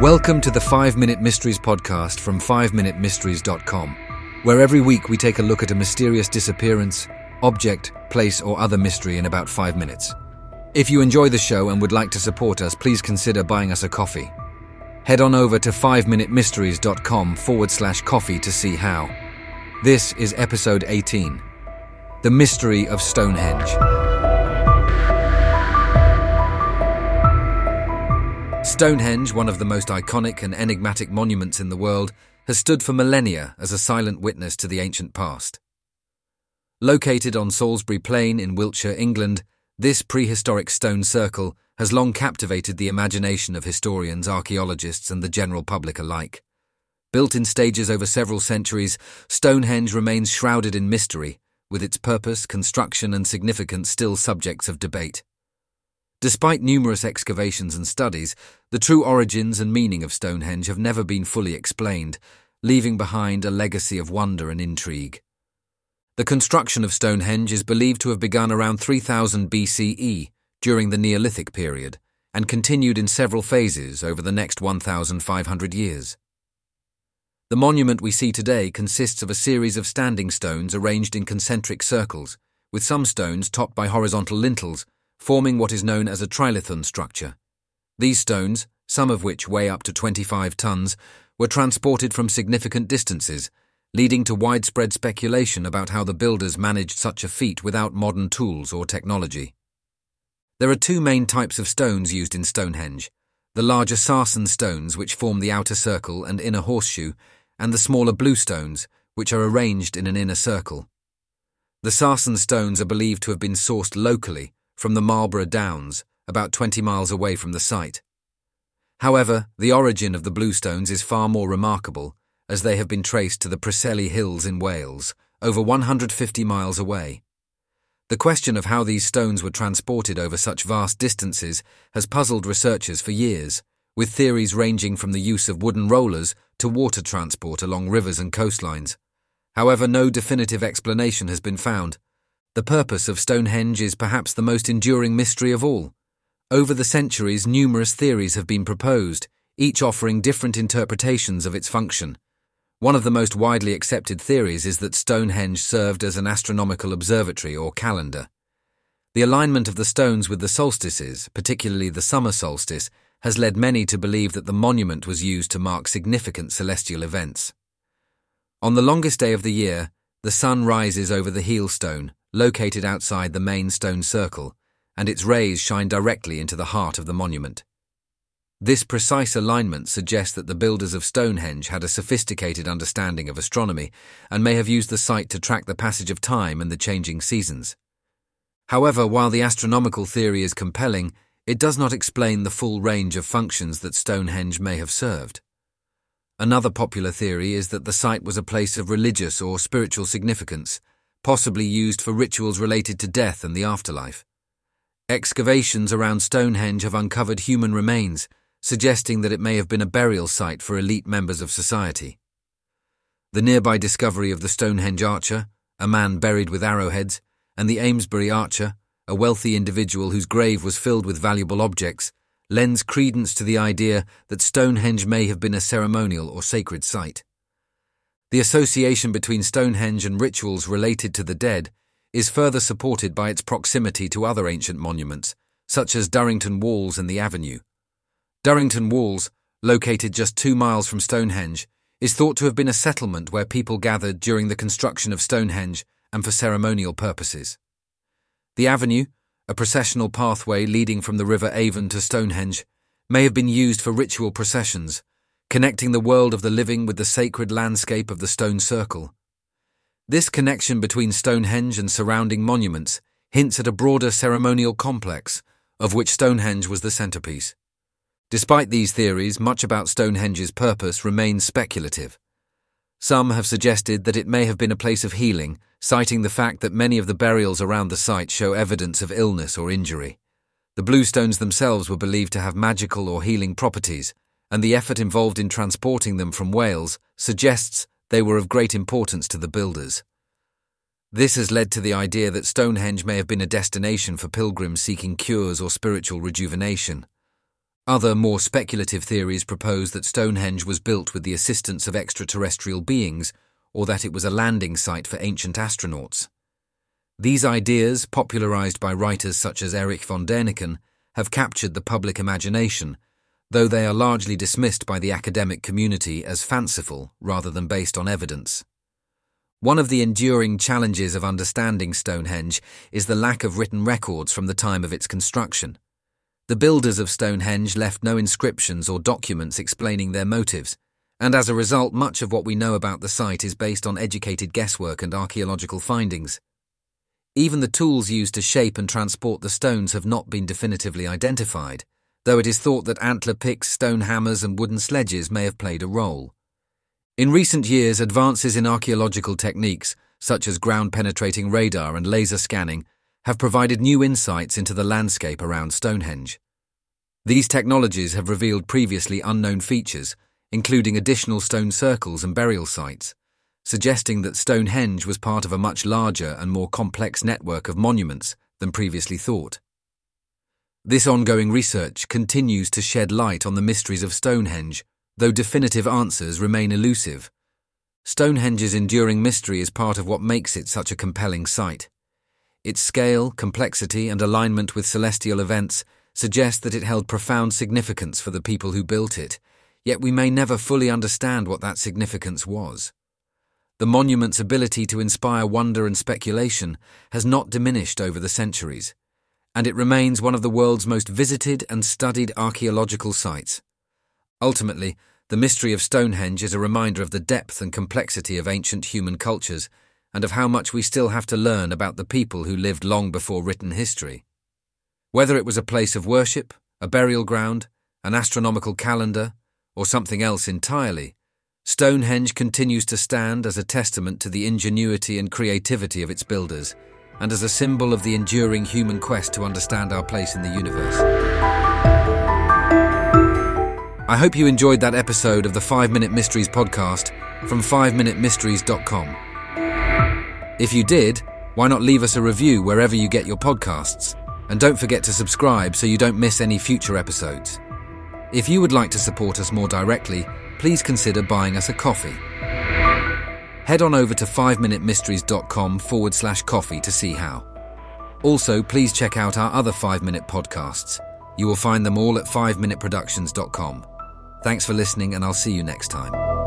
Welcome to the 5-Minute Mysteries podcast from 5minutemysteries.com, where every week we take a look at a mysterious disappearance, object, place, or other mystery in about 5 minutes. If you enjoy the show and would like to support us, please consider buying us a coffee. Head on over to 5minutemysteries.com/coffee to see how. This is episode 18, The Mystery of Stonehenge. Stonehenge, one of the most iconic and enigmatic monuments in the world, has stood for millennia as a silent witness to the ancient past. Located on Salisbury Plain in Wiltshire, England, this prehistoric stone circle has long captivated the imagination of historians, archaeologists, and the general public alike. Built in stages over several centuries, Stonehenge remains shrouded in mystery, with its purpose, construction, and significance still subjects of debate. Despite numerous excavations and studies, the true origins and meaning of Stonehenge have never been fully explained, leaving behind a legacy of wonder and intrigue. The construction of Stonehenge is believed to have begun around 3000 BCE during the Neolithic period and continued in several phases over the next 1,500 years. The monument we see today consists of a series of standing stones arranged in concentric circles, with some stones topped by horizontal lintels, forming what is known as a trilithon structure. These stones, some of which weigh up to 25 tons, were transported from significant distances, leading to widespread speculation about how the builders managed such a feat without modern tools or technology. There are two main types of stones used in Stonehenge: the larger sarsen stones, which form the outer circle and inner horseshoe, and the smaller blue stones, which are arranged in an inner circle. The sarsen stones are believed to have been sourced locally from the Marlborough Downs, about 20 miles away from the site. However, the origin of the blue stones is far more remarkable, as they have been traced to the Preseli Hills in Wales, over 150 miles away. The question of how these stones were transported over such vast distances has puzzled researchers for years, with theories ranging from the use of wooden rollers to water transport along rivers and coastlines. However, no definitive explanation has been found. The purpose of Stonehenge is perhaps the most enduring mystery of all. Over the centuries, numerous theories have been proposed, each offering different interpretations of its function. One of the most widely accepted theories is that Stonehenge served as an astronomical observatory or calendar. The alignment of the stones with the solstices, particularly the summer solstice, has led many to believe that the monument was used to mark significant celestial events. On the longest day of the year, the sun rises over the heel stone, located outside the main stone circle, and its rays shine directly into the heart of the monument. This precise alignment suggests that the builders of Stonehenge had a sophisticated understanding of astronomy and may have used the site to track the passage of time and the changing seasons. However, while the astronomical theory is compelling, it does not explain the full range of functions that Stonehenge may have served. Another popular theory is that the site was a place of religious or spiritual significance, possibly used for rituals related to death and the afterlife. Excavations around Stonehenge have uncovered human remains, suggesting that it may have been a burial site for elite members of society. The nearby discovery of the Stonehenge Archer, a man buried with arrowheads, and the Amesbury Archer, a wealthy individual whose grave was filled with valuable objects, lends credence to the idea that Stonehenge may have been a ceremonial or sacred site. The association between Stonehenge and rituals related to the dead is further supported by its proximity to other ancient monuments, such as Durrington Walls and the Avenue. Durrington Walls, located just 2 miles from Stonehenge, is thought to have been a settlement where people gathered during the construction of Stonehenge and for ceremonial purposes. The Avenue, a processional pathway leading from the River Avon to Stonehenge, may have been used for ritual processions, connecting the world of the living with the sacred landscape of the stone circle. This connection between Stonehenge and surrounding monuments hints at a broader ceremonial complex, of which Stonehenge was the centerpiece. Despite these theories, much about Stonehenge's purpose remains speculative. Some have suggested that it may have been a place of healing, citing the fact that many of the burials around the site show evidence of illness or injury. The blue stones themselves were believed to have magical or healing properties, and the effort involved in transporting them from Wales suggests they were of great importance to the builders. This has led to the idea that Stonehenge may have been a destination for pilgrims seeking cures or spiritual rejuvenation. Other, more speculative theories propose that Stonehenge was built with the assistance of extraterrestrial beings, or that it was a landing site for ancient astronauts. These ideas, popularized by writers such as Erich von Däniken, have captured the public imagination, though they are largely dismissed by the academic community as fanciful rather than based on evidence. One of the enduring challenges of understanding Stonehenge is the lack of written records from the time of its construction. The builders of Stonehenge left no inscriptions or documents explaining their motives, and as a result, much of what we know about the site is based on educated guesswork and archaeological findings. Even the tools used to shape and transport the stones have not been definitively identified, though it is thought that antler picks, stone hammers, and wooden sledges may have played a role. In recent years, advances in archaeological techniques, such as ground-penetrating radar and laser scanning, have provided new insights into the landscape around Stonehenge. These technologies have revealed previously unknown features, including additional stone circles and burial sites, suggesting that Stonehenge was part of a much larger and more complex network of monuments than previously thought. This ongoing research continues to shed light on the mysteries of Stonehenge, though definitive answers remain elusive. Stonehenge's enduring mystery is part of what makes it such a compelling site. Its scale, complexity, and alignment with celestial events suggest that it held profound significance for the people who built it, yet we may never fully understand what that significance was. The monument's ability to inspire wonder and speculation has not diminished over the centuries, and it remains one of the world's most visited and studied archaeological sites. Ultimately, the mystery of Stonehenge is a reminder of the depth and complexity of ancient human cultures and of how much we still have to learn about the people who lived long before written history. Whether it was a place of worship, a burial ground, an astronomical calendar, or something else entirely, Stonehenge continues to stand as a testament to the ingenuity and creativity of its builders, and as a symbol of the enduring human quest to understand our place in the universe. I hope you enjoyed that episode of the 5-Minute Mysteries podcast from 5minutemysteries.com. If you did, why not leave us a review wherever you get your podcasts, and don't forget to subscribe so you don't miss any future episodes. If you would like to support us more directly, please consider buying us a coffee. Head on over to 5minutemysteries.com/coffee to see how. Also, please check out our other 5-minute podcasts. You will find them all at 5minuteproductions.com. Thanks for listening, and I'll see you next time.